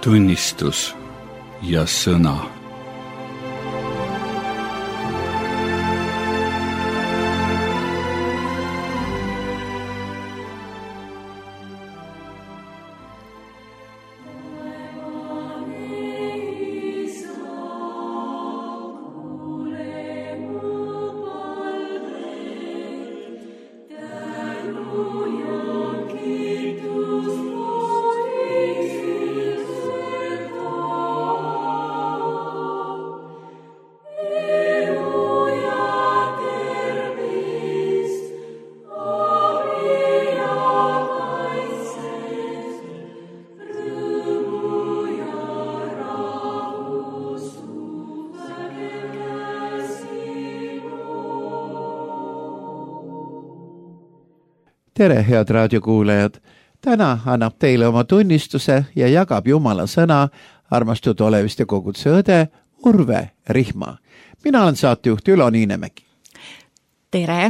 tunnistus ja sõna. Tere, head raadiokuulajad! Täna annab teile oma tunnistuse ja jagab Jumala sõna armastatud oleviste koguduse õde Urve Rihma. Mina olen saatejuht Ülo Niinemägi. Tere!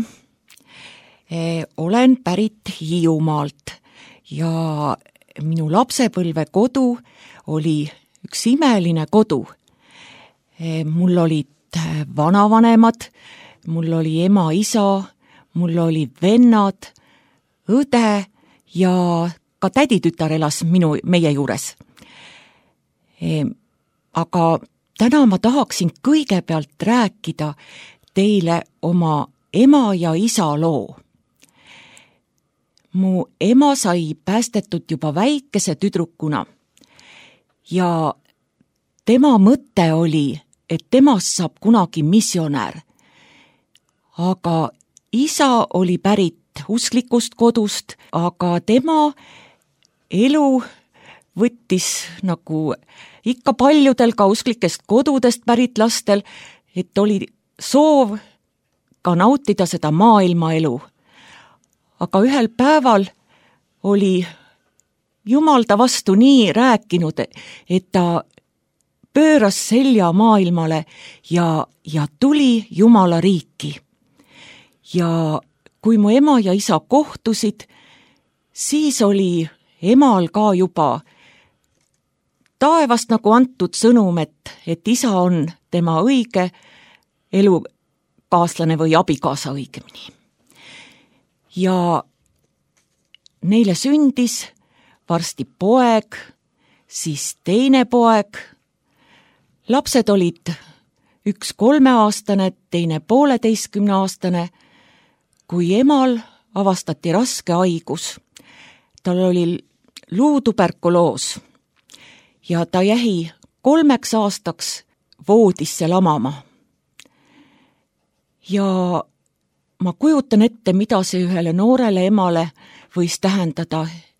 Olen pärit Hiiumaalt ja minu lapsepõlve kodu oli üks imeline kodu. Mul olid vanavanemad, mul oli ema, isa, mul oli vennad, õde ja ka täditütar elas meie juures. Aga täna ma tahaksin kõigepealt rääkida teile oma ema ja isa loo. Mu ema sai päästetud juba väikese tüdrukuna ja tema mõte oli, et temast saab kunagi missionär. Aga isa oli pärit usklikust kodust, aga tema elu võttis nagu ikka paljudel ka usklikest kodudest pärit lastel, et oli soov ka nautida seda maailmaelu. Aga ühel päeval oli Jumal ta vastu nii rääkinud, et ta pööras selja maailmale ja tuli Jumala riiki. Ja kui mu ema ja isa kohtusid, siis oli emal ka juba taevast nagu antud sõnum, et isa on tema õige elukaaslane või abikaasa õigemini. Ja neile sündis varsti poeg, siis teine poeg. Lapsed olid üks 3-aastane, teine 1,5-aastane, kui emal avastati raske haigus. Tal oli luutuberkuloos ja ta jäi 3 aastaks voodisse lamama. Ja ma kujutan ette, mida see ühele noorele emale võis tähendada.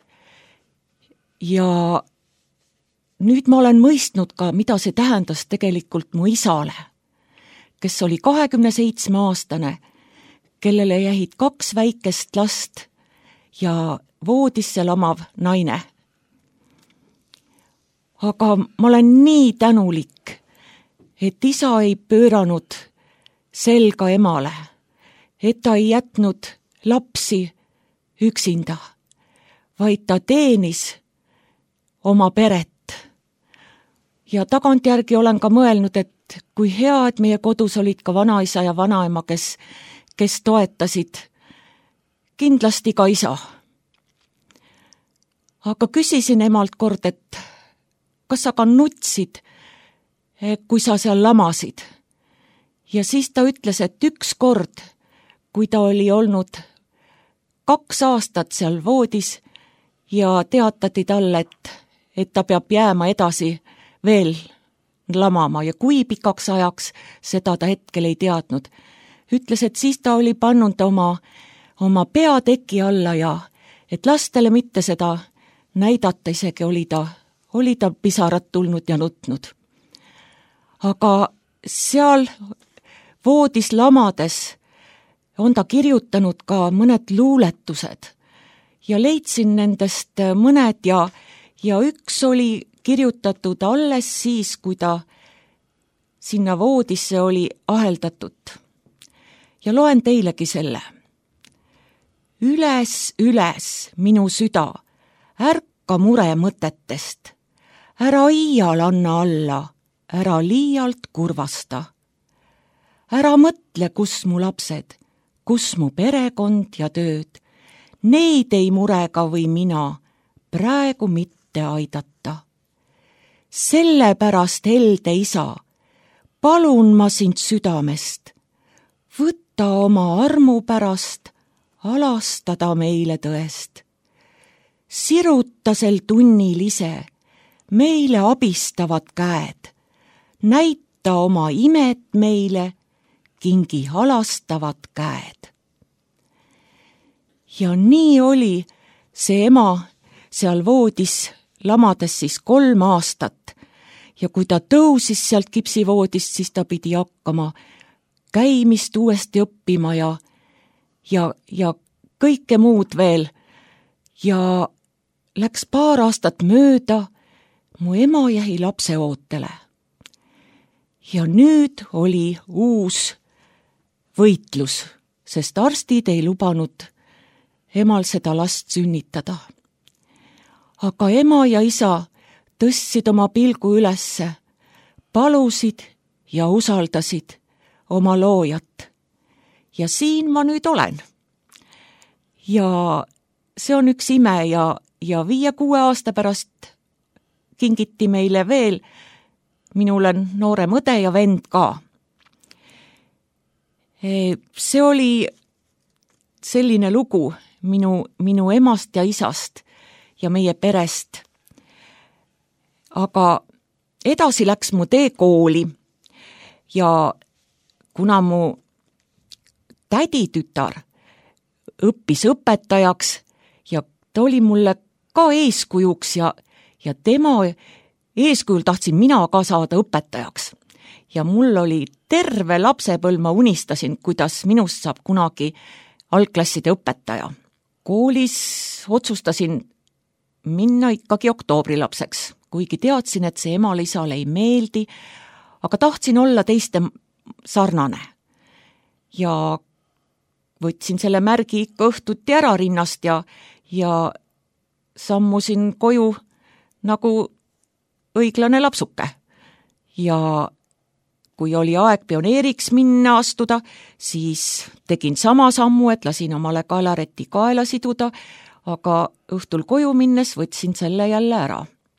Ja nüüd ma olen mõistnud ka, mida see tähendas tegelikult mu isale, kes oli 27-aastane, kellele jäid 2 väikest last ja voodisse lamav naine. Aga ma olen nii tänulik, et isa ei pööranud selga emale, et ta ei jätnud lapsi üksinda, vaid ta teenis oma peret. Ja tagantjärgi olen ka mõelnud, et kui hea, et meie kodus olid ka vanaisa ja vanaema, kes toetasid kindlasti ka isa. Aga küsisin emalt kord, et kas sa ka nutsid, kui sa seal lamasid. Ja siis ta ütles, et üks kord, kui ta oli olnud 2 aastat seal voodis ja teatati talle, et ta peab jääma edasi veel lamama ja kui pikaks ajaks, seda ta hetkel ei teadnud. Ütles, et siis ta oli pannud oma pea teki alla ja et lastele mitte seda näidata, isegi oli ta pisarat tulnud ja nutnud. Aga seal voodis lamades on ta kirjutanud ka mõned luuletused ja leidsin nendest mõned ja üks oli kirjutatud alles siis, kui ta sinna voodisse oli aheldatud. Ja loen teilegi selle. Üles, üles, minu süda, ärka mure mõtetest, ära iial anna alla, ära liialt kurvasta. Ära mõtle, kus mu lapsed, kus mu perekond ja tööd. Neid ei murega või mina praegu mitte aidata. Sellepärast, helde isa, palun ma sind südamest, võta oma armu pärast, alastada meile tõest. Siruta sel tunnil ise meile abistavad käed, näita oma imet meile, kingi halastavad käed. Ja nii oli see ema seal voodis lamades siis 3 aastat ja kui ta tõusis sealt kipsivoodist, siis ta pidi hakkama käimist uuesti õppima ja kõike muud veel. Ja läks 2 aastat mööda, mu ema jäi lapse ootele. Ja nüüd oli uus võitlus, sest arstid ei lubanud emal seda last sünnitada. Aga ema ja isa tõstsid oma pilgu ülesse, palusid ja usaldasid oma loojat. Ja siin ma nüüd olen. Ja see on üks ime ja 5-6 aasta pärast kingiti meile veel minule noorem õde ja vend ka. See oli selline lugu minu emast ja isast ja meie perest. Aga edasi läks mu tee kooli ja kuna mu täditütar õppis õpetajaks ja ta oli mulle ka eeskujuks ja tema eeskujul tahtsin mina ka saada õpetajaks. Ja mul oli terve lapsepõlv, ma unistasin, kuidas minust saab kunagi algklasside õpetaja. Koolis otsustasin minna ikkagi oktoobrilapseks, kuigi teadsin, et see emal-isale ei meeldi, aga tahtsin olla teiste sarnane. Ja võtsin selle märgi ikka õhtuti ära rinnast ja sammusin koju nagu õiglane lapsuke. Ja kui oli aeg pioneeriks minna astuda, siis tegin sama sammu, et lasin omale kaelareti kaela siduda, aga õhtul koju minnes võtsin selle jälle ära.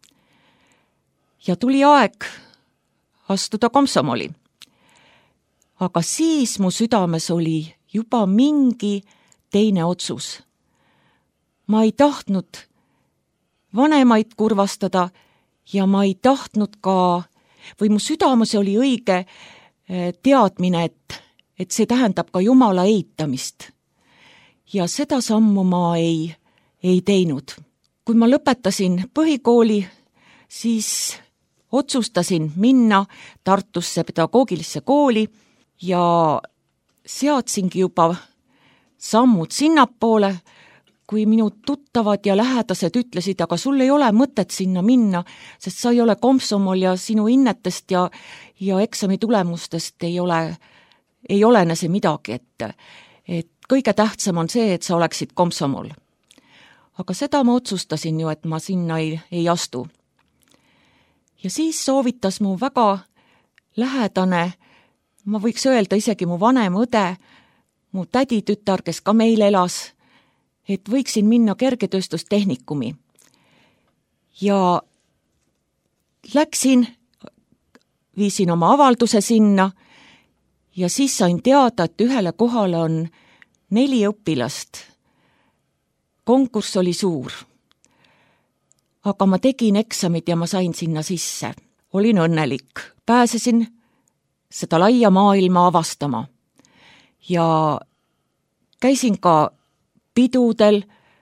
Ja tuli aeg astuda komsomoli. Aga siis mu südames oli juba mingi teine otsus. Ma ei tahtnud vanemaid kurvastada ja ma ei tahtnud ka või mu südames oli õige teadmine, et see tähendab ka Jumala eitamist. Ja seda sammu ma ei teinud. Kui ma lõpetasin põhikooli, siis otsustasin minna Tartusse pedagoogilisse kooli ja seadsingi juba sammud sinnapoole, kui minu tuttavad ja lähedased ütlesid, aga sul ei ole mõtet sinna minna, sest sa ei ole komsomol ja sinu hinnetest ja eksami tulemustest ei olene see midagi, et kõige tähtsam on see, et sa oleksid komsomol. Aga seda ma otsustasin ju, et ma sinna ei astu. Ja siis soovitas mu väga lähedane, ma võiks öelda isegi mu vanem õde, mu täditütar, kes ka meil elas, et võiksin minna kergetööstustehnikumi. Ja läksin, viisin oma avalduse sinna ja siis sain teada, et ühele kohale on 4 õpilast. Konkurss oli suur. Aga ma tegin eksamid ja ma sain sinna sisse. Olin õnnelik. Pääsesin seda laia maailma avastama. Ja käisin ka pidudel,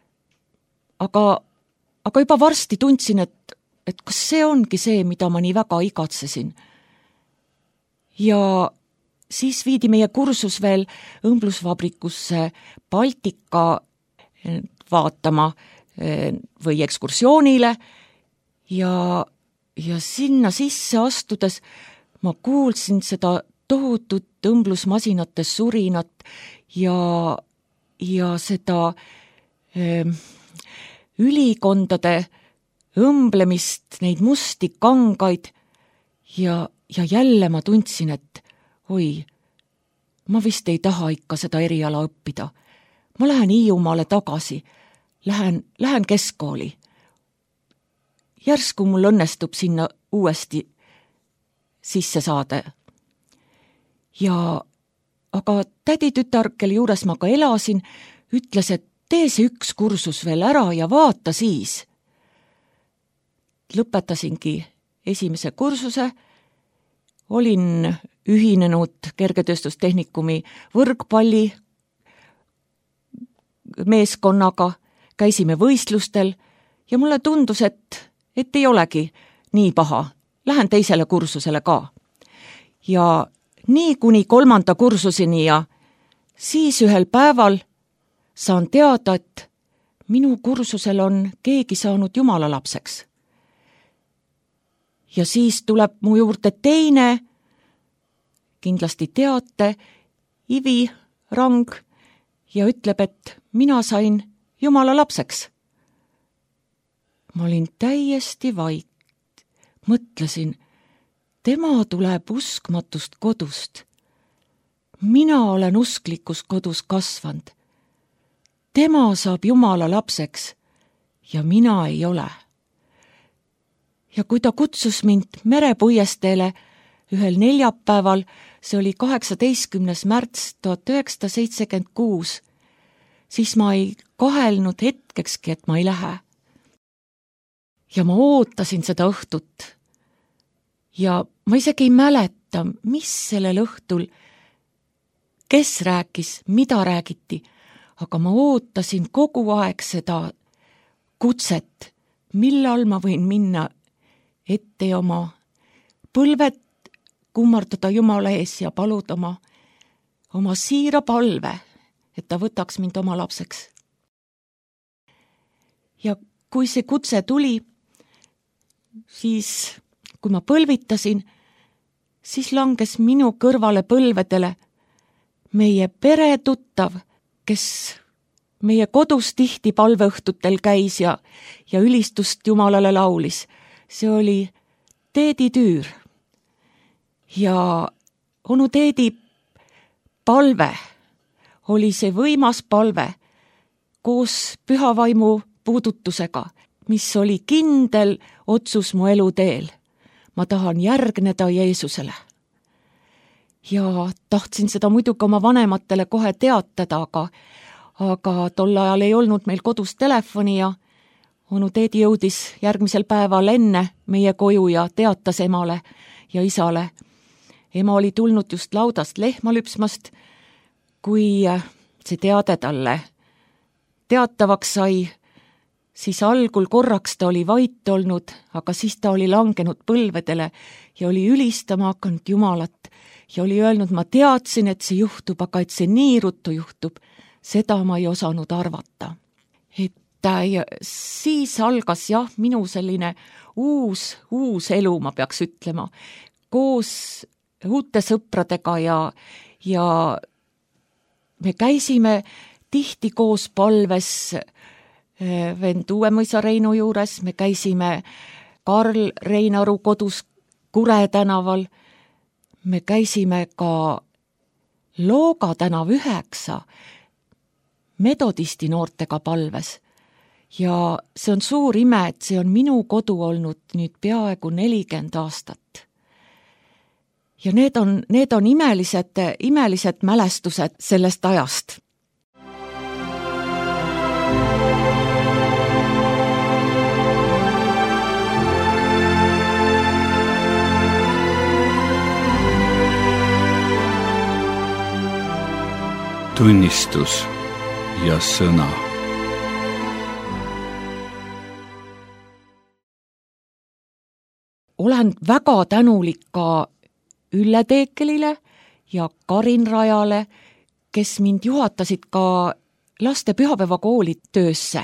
aga juba varsti tundsin, et kas see ongi see, mida ma nii väga igatsesin. Ja siis viidi meie kursus veel õmblusvabrikusse Baltika vaatama või ekskursioonile ja sinna sisse astudes ma kuulsin seda tohutut õmblusmasinate surinat ja seda ülikondade õmblemist, neid musti kangaid ja jälle ma tundsin, et oi, ma vist ei taha ikka seda eriala õppida. Ma lähen Hiiumaale tagasi, lähen keskkooli. Järsku mul õnnestub sinna uuesti sisse saada. Aga täditütar, kelle juures ma ka elasin, ütles, et tee see üks kursus veel ära ja vaata siis. Lõpetasingi esimese kursuse, olin ühinenud kergetööstustehnikumi võrkpalli meeskonnaga, käisime võistlustel ja mulle tundus, et ei olegi nii paha. Lähen teisele kursusele ka. Ja nii kuni 3. kursuseni ja siis ühel päeval saan teada, et minu kursusel on keegi saanud Jumala lapseks. Ja siis tuleb mu juurde teine, kindlasti teate, Ivi Rang, ja ütleb, et mina sain Jumala lapseks. Ma olin täiesti vait. Mõtlesin, tema tuleb uskmatust kodust. Mina olen usklikus kodus kasvanud. Tema saab Jumala lapseks ja mina ei ole. Ja kui ta kutsus mind merepuiesteele ühel neljapäeval, see oli 18. märts 1976, siis ma ei kahelnud hetkekski, et ma ei lähe. Ja ma ootasin seda õhtut. Ja ma isegi ei mäleta, mis sellel õhtul, kes rääkis, mida räägiti, aga ma ootasin kogu aeg seda kutset, millal ma võin minna ette oma põlved kummardada Jumala ees ja paluda oma siira palve, et ta võtaks mind oma lapseks. Ja kui see kutse tuli, siis kui ma põlvitasin, siis langes minu kõrvale põlvedele meie peretuttav, kes meie kodus tihti palveõhtutel käis ja ülistust Jumalale laulis. See oli Teedi Tüür. Ja onu Teedi palve oli see võimas palve koos pühavaimu puudutusega, mis oli kindel otsus mu eluteel. Ma tahan järgneda Jeesusele. Ja tahtsin seda muidugi oma vanematele kohe teatada, aga tol ajal ei olnud meil kodus telefoni ja onu Teedi jõudis järgmisel päeval enne meie koju ja teatas emale ja isale. Ema oli tulnud just laudast lehma lüpsmast, kui see teade talle teatavaks sai, siis algul korraks ta oli vait olnud, aga siis ta oli langenud põlvedele ja oli ülistama hakanud Jumalat ja oli öelnud, ma teadsin, et see juhtub, aga et see nii ruttu juhtub, seda ma ei osanud arvata. Ja siis algas minu selline uus elu, ma peaks ütlema, koos uute sõpradega ja me käisime tihti koos palves vend Uuemõisa Reinu juures, me käisime Karl Reinaru kodus Kure tänaval, me käisime ka Looga tänav 9 metodisti noortega palves. Ja see on suur ime, et see on minu kodu olnud nüüd peaaegu 40 aastat. Ja need on imelised mälestused sellest ajast. Tunnistus ja sõna. Olen väga tänulik ka Ülle Teekelile ja Karin Rajale, kes mind juhatasid ka laste pühapäevakooli töösse.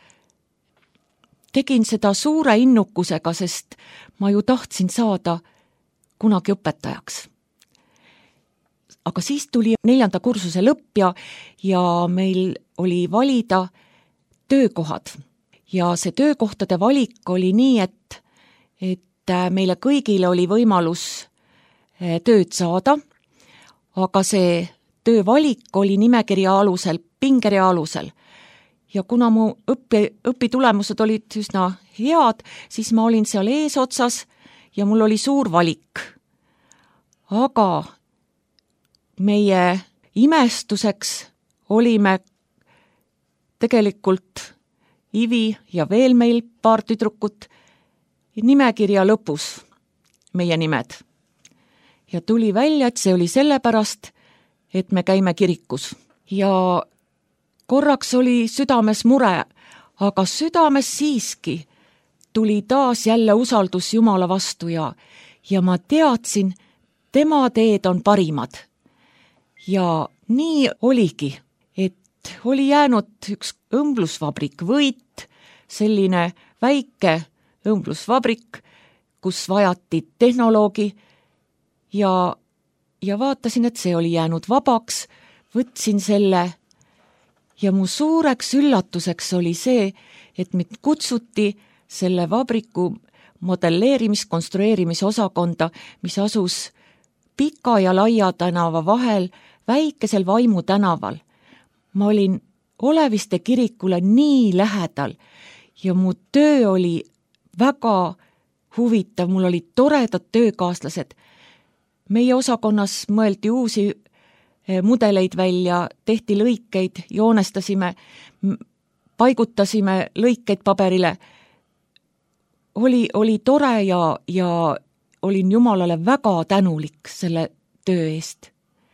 Tegin seda suure innukusega, sest ma ju tahtsin saada kunagi õpetajaks. Aga siis tuli 4. kursuse lõpp ja meil oli valida töökohad. ja see töökohtade valik oli nii, et meile kõigile oli võimalus tööd saada, aga see töövalik oli nimekirja alusel, pingerea alusel. Ja kuna mu õpitulemused olid üsna head, siis ma olin seal eesotsas ja mul oli suur valik. Aga meie imestuseks olime tegelikult Ivi ja veel meil paar tüdrukut nimekirja lõpus meie nimed. Ja tuli välja, et see oli sellepärast, et me käime kirikus. Ja korraks oli südames mure, aga südames siiski tuli taas jälle usaldus Jumala vastu ja ma teadsin, tema teed on parimad. Ja nii oligi, et oli jäänud üks õmblusvabrik Võit, selline väike õmblusvabrik, kus vajati tehnoloogi ja vaatasin, et see oli jäänud vabaks, võtsin selle ja mu suureks üllatuseks oli see, et mind kutsuti selle vabriku modelleerimis-konstrueerimise osakonda, mis asus Pika ja Laia tänava vahel väikesel Vaimu tänaval. Ma olin Oleviste kirikule nii lähedal ja mu töö oli väga huvitav, mul olid toredad töökaaslased. Meie osakonnas mõeldi uusi mudeleid välja, tehti lõikeid, joonestasime, paigutasime lõikeid paberile. Oli tore ja olin Jumalale väga tänulik selle töö eest.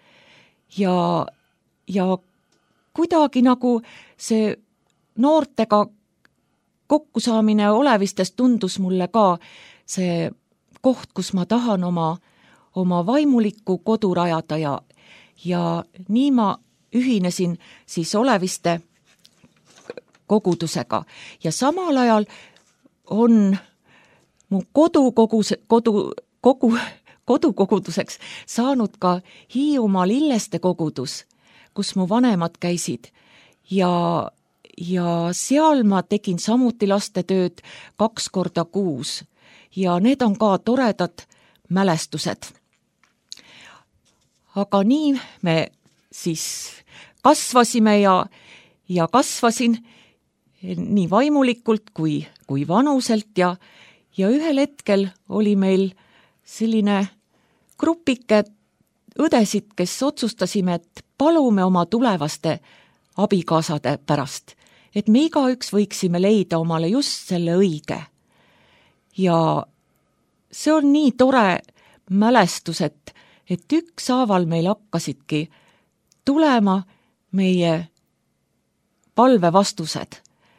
Ja kuidagi nagu see noortega kokkusaamine Olevistest tundus mulle ka see koht, kus ma tahan oma vaimulikku kodu rajada ja nii ma ühinesin siis Oleviste kogudusega ja samal ajal on mu kodukoguduseks saanud ka Hiiumaa Lilleste kogudus, kus mu vanemad käisid ja seal ma tegin samuti lastetööd 2 korda kuus ja need on ka toredad mälestused. Aga nii me siis kasvasime ja kasvasin nii vaimulikult kui vanuselt ja ühel hetkel oli meil selline grupike õdesid, kes otsustasime, et palume oma tulevaste abikaasade pärast, et me igaüks võiksime leida omale just selle õige. Ja see on nii tore mälestus, et ükshaaval meil hakkasidki tulema meie palvevastused.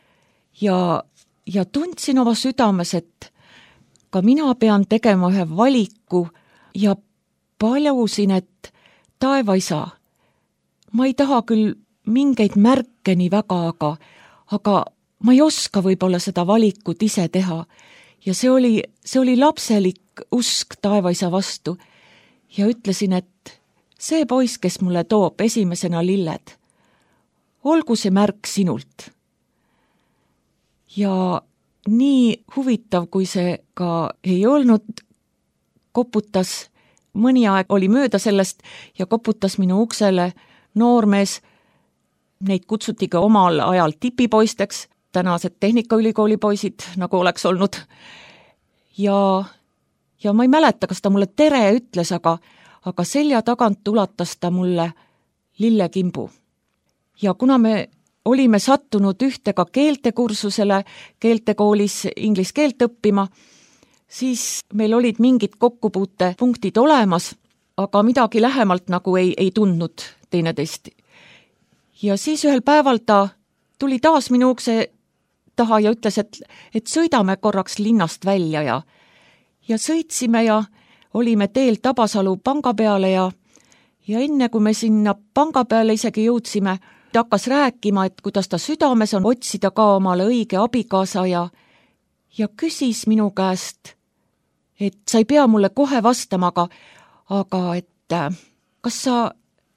Ja tundsin oma südames, et ka mina pean tegema ühe valiku ja palusin, et taevaisa, ma ei taha küll mingeid märke nii väga, aga ma ei oska võib-olla seda valikut ise teha. Ja see oli lapselik usk taevaisa vastu ja ütlesin, et see poiss, kes mulle toob esimesena lilled, olgu see märk sinult. Ja nii huvitav, kui see ka ei olnud, koputas, mõni aeg oli mööda sellest ja koputas minu uksele noormees, neid kutsuti ka omal ajal tipipoisteks, tänased Tehnikaülikooli poisid, nagu oleks olnud. Ja ma ei mäleta, kas ta mulle tere ütles, aga selja tagant ulatas ta mulle lillekimbu. Ja kuna me olime sattunud ühtega keeltekursusele keeltekoolis inglise keelt õppima, siis meil olid mingid kokkupuutepunktid olemas, aga midagi lähemalt nagu ei tundnud teineteist. Ja siis ühel päeval ta tuli taas minu ukse taha ja ütles, et sõidame korraks linnast välja ja sõitsime ja olime teel Tabasalu panga peale ja enne kui me sinna panga peale isegi jõudsime, ta hakkas rääkima, et kuidas ta südames on otsida ka omale õige abikaasa ja küsis minu käest, et sa ei pea mulle kohe vastama, aga et kas sa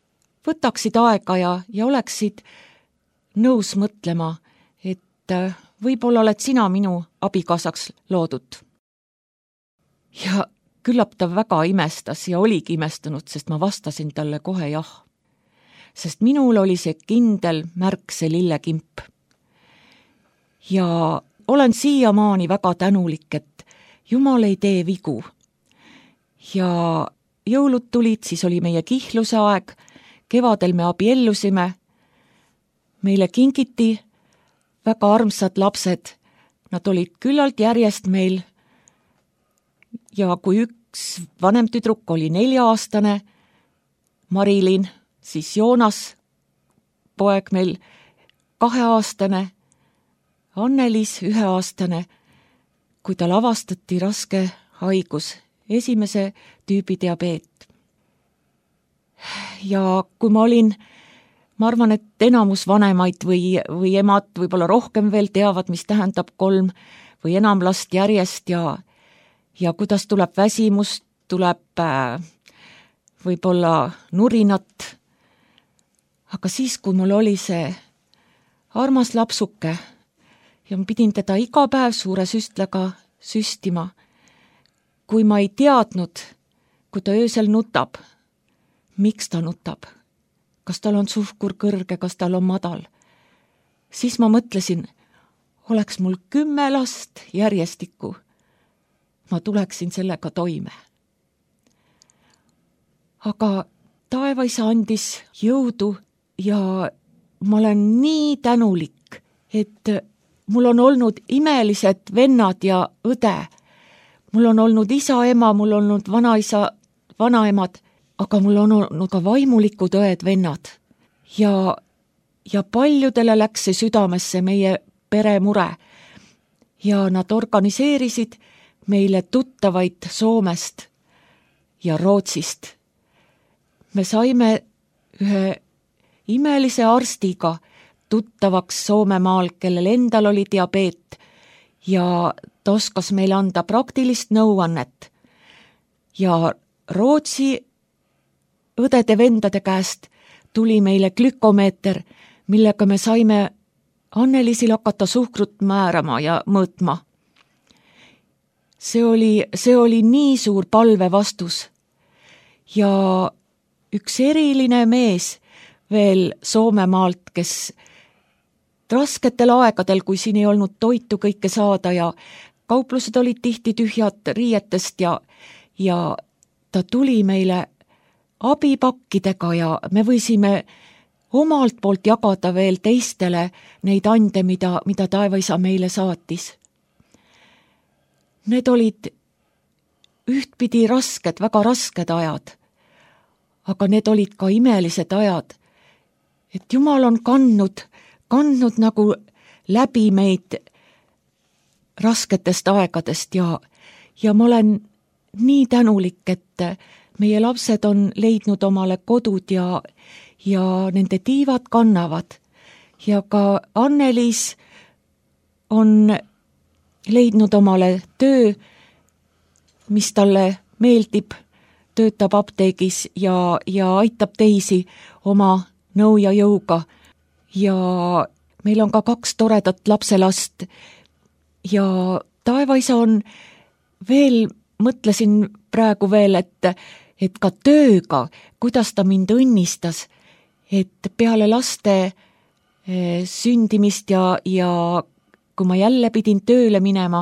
võtaksid aega ja oleksid nõus mõtlema, et võib-olla oled sina minu abikaasaks loodud. Ja küllap ta väga imestas ja oligi imestunud, sest ma vastasin talle kohe jah. Sest minul oli see kindel märk, see lillekimp. Ja olen siiamaani väga tänulik, et Jumal ei tee vigu. Ja jõulud tulid, siis oli meie kihluse aeg, kevadel me abiellusime, meile kingiti väga armsad lapsed, nad olid küllalt järjest meil ja kui üks vanem tüdruk oli 4-aastane, Marilyn, siis Joonas, poeg meil 2-aastane, Anneliis 1-aastane, kui tal avastati raske haigus, esimese tüübi diabeet. Ja kui ma olin, ma arvan, et enamus vanemaid või emad võib-olla rohkem veel teavad, mis tähendab 3 või enam last järjest ja kuidas tuleb väsimus, tuleb võib-olla nurinat. Aga siis, kui mul oli see armas lapsuke ja ma pidin teda iga päev suure süstlega süstima, kui ma ei teadnud, kui ta öösel nutab, miks ta nutab, kas tal on suhkur kõrge, kas tal on madal, siis ma mõtlesin, oleks mul 10 last järjestikku, ma tuleksin sellega toime. Aga taevaisa andis jõudu ja ma olen nii tänulik, et mul on olnud imelised vennad ja õde. Mul on olnud isa, ema, mul on olnud vanaisa, vanaemad, aga mul on olnud ka vaimulikud õed, vennad. Ja paljudele läks see südamesse meie peremure. Ja nad organiseerisid meile tuttavaid Soomest ja Rootsist. Me saime ühe imelise arstiga tuttavaks Soomemaal, kellel endal oli diabeet ja ta oskas meile anda praktilist nõuannet. Ja Rootsi õdede-vendade käest tuli meile glükomeeter, millega me saime Anneliisil hakata suhkrut määrama ja mõõtma. See oli nii suur palve vastus. Ja üks eriline mees veel Soomemaalt, kes rasketel aegadel, kui siin ei olnud toitu kõike saada ja kauplused olid tihti tühjad riietest ja ta tuli meile abipakkidega ja me võisime omalt poolt jagada veel teistele neid ande, mida taevaisa meile saatis. Need olid ühtpidi rasked, väga rasked ajad, aga need olid ka imelised ajad, et Jumal on kandnud nagu läbi meid rasketest aegadest ja ma olen nii tänulik, et meie lapsed on leidnud omale kodud ja nende tiivad kannavad ja ka Anneliis on leidnud omale töö, mis talle meeldib, töötab apteegis ja aitab teisi oma nõu ja jõuga ja meil on ka 2 toredat lapselast ja taevaisa on veel, mõtlesin praegu veel, et ka tööga, kuidas ta mind õnnistas, et peale laste sündimist ja kui ma jälle pidin tööle minema,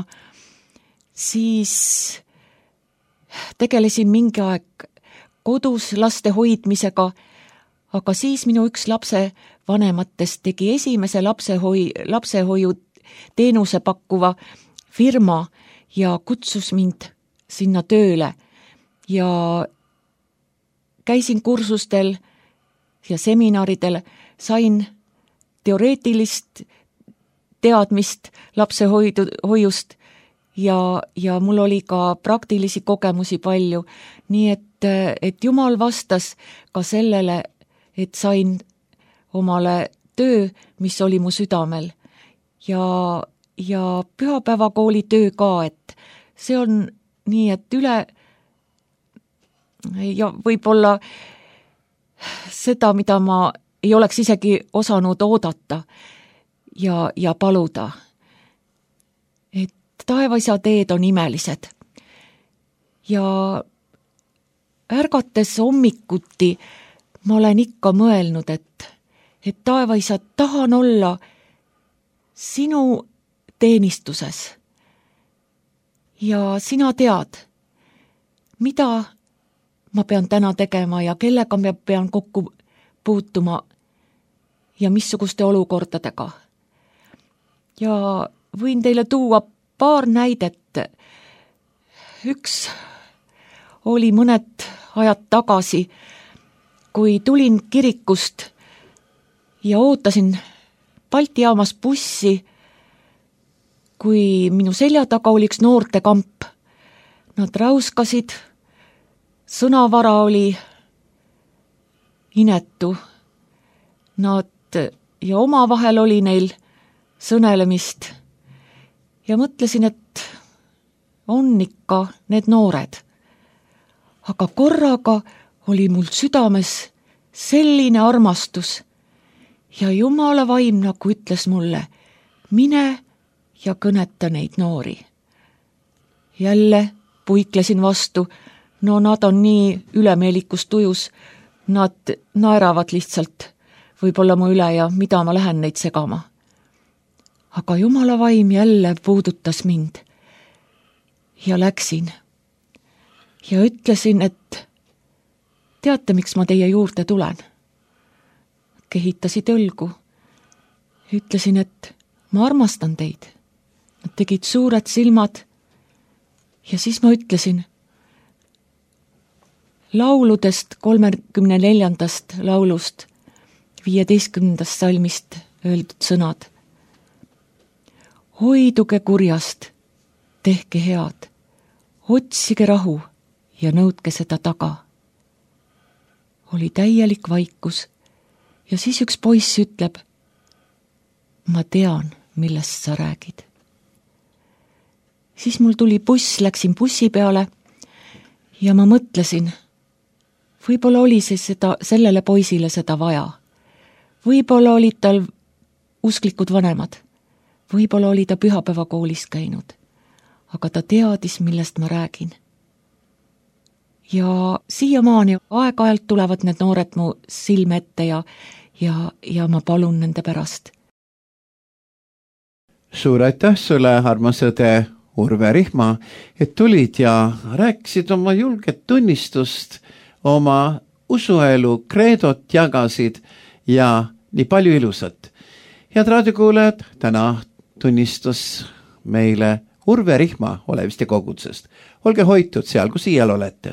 siis tegelesin mingi aeg kodus laste hoidmisega, aga siis minu üks lapse vanematest tegi esimese lapsehoiu teenuse pakkuva firma ja kutsus mind sinna tööle ja käisin kursustel ja seminaridel, sain teoreetilist teadmist lapsehoiust ja mul oli ka praktilisi kogemusi palju, nii et Jumal vastas ka sellele, et sain omale töö, mis oli mu südamel ja pühapäevakooli töö ka, et see on nii, et üle ja võib-olla seda, mida ma ei oleks isegi osanud oodata ja paluda. taevaisa teed on imelised. Ja ärgates hommikuti ma olen ikka mõelnud, et taevaisa, tahan olla sinu teenistuses. Ja sina tead, mida ma pean täna tegema ja kellega ma pean kokku puutuma ja missuguste olukordadega. Ja võin teile tuua paar näidet. Üks oli mõned ajad tagasi, kui tulin kirikust ja ootasin Balti jaamas bussi, kui minu selja taga oli üks noortekamp. Nad räuskasid, sõnavara oli inetu. Nad ja omavahel oli neil sõnelemist ja mõtlesin, et on ikka need noored. Aga korraga oli mul südames selline armastus ja Jumala vaim nagu ütles mulle, mine ja kõneta neid noori. Jälle puiklesin vastu, no nad on nii ülemeelikus tujus, nad naeravad lihtsalt võib-olla mu üle ja mida ma lähen neid segama. Aga Jumala vaim jälle puudutas mind ja läksin ja ütlesin, et teate, miks ma teie juurde tulen? Kehitasid õlgu. Ütlesin, et ma armastan teid. Nad tegid suured silmad ja siis ma ütlesin lauludest 34. laulust 15. salmist öeldud sõnad. Hoiduge kurjast, tehke head, otsige rahu ja nõudke seda taga. Oli täielik vaikus ja siis üks poiss ütleb, ma tean, millest sa räägid. Siis mul tuli buss, läksin bussi peale ja ma mõtlesin, võib-olla oli sellele poisile seda vaja. Võib-olla olid tal usklikud vanemad. Võib-olla oli ta pühapäevakoolis käinud. Aga ta teadis, millest ma räägin. Ja siiamaani aeg-ajalt tulevad need noored mu silme ette ja ma palun nende pärast. Suur aitäh sulle, armas õde Urve Rihma, et tulid ja rääkisid oma julget tunnistust, oma usuelu kreedot jagasid ja nii palju ilusat. Head raadiokuulajad, täna tunnistus meile Urve Rihma Oleviste kogudusest. Olge hoitud seal, kus iial olete.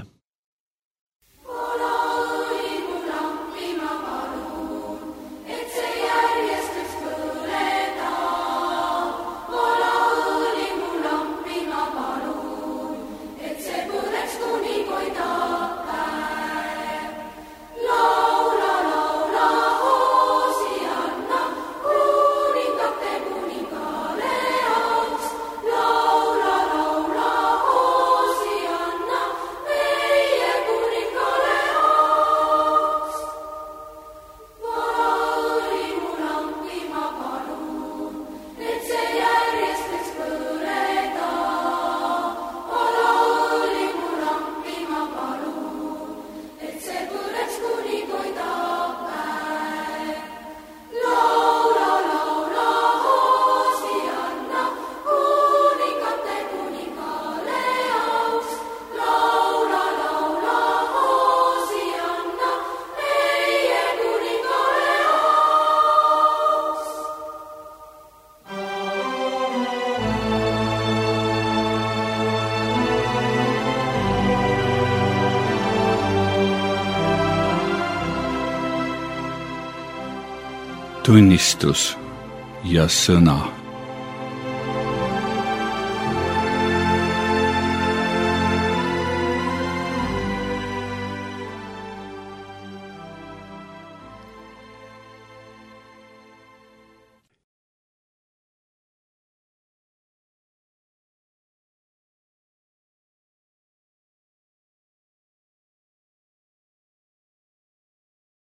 Tunnistus ja sõna.